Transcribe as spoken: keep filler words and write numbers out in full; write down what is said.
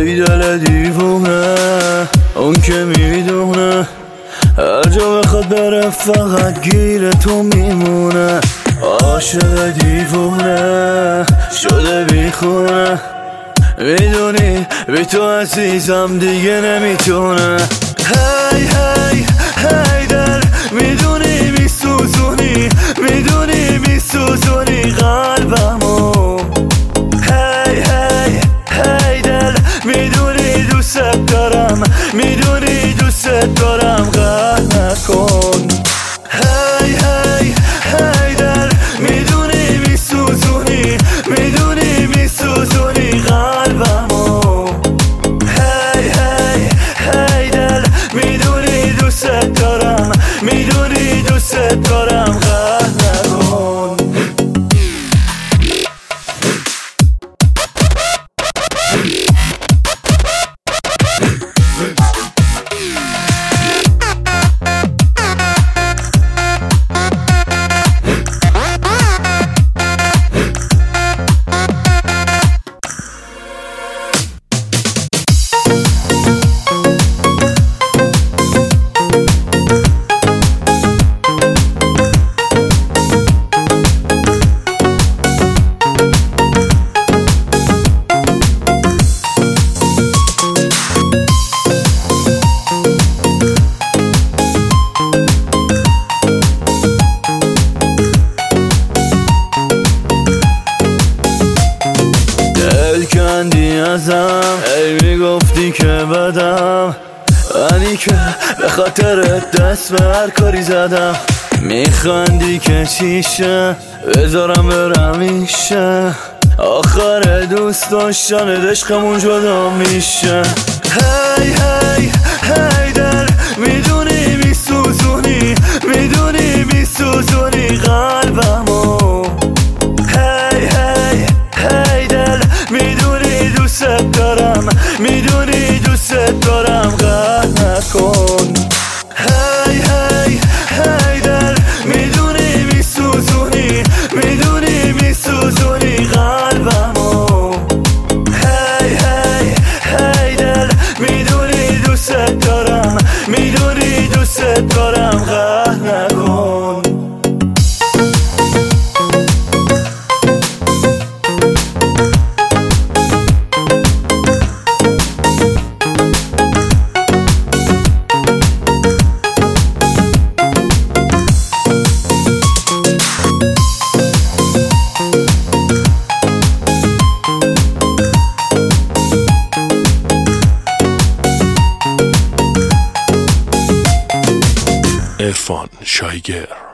ای دل دیوونه، اون که میدونه هر جا بخواد بره فقط گیر تو میمونه. عاشق دیوونه شده بیخونه، میدونی بی تو عزیزم دیگه نمیتونه. هی هی هی دل میدونی میسوزونی، میدونی میسوزونی قلبمو. هی هی هی دل میدونی دوست دارم، میدونی دوست دارم قهر نکن. هی هی هی دل میدونی میسوزونی، میدونی میسوزونی قلبمو. هی هی هی دل میدونی دوست دارم، میدونی دوست دارم قهر نکن. کندی ازم، ای میگفتی که بدم، منی که به خاطرت دست به هر کاری زدم. میخندی که چیشه بذارم برم میشه، آخر دوست داشتن عشقمون جدا میشه. هی هی هی دل میدونی میسوزونی، میدونی میسوزونی قلبمو. هی هی هی دل میدونی دوست دارم، میدونی دوست دارم قهر نکن. هی هی هی دل میدونی میسوزونی، میدونی میسوزونی قلبمو. هی هی هی دل میدونی دوست دارم، میدونی دوست دارم قهر نکن. عرفان شایگر.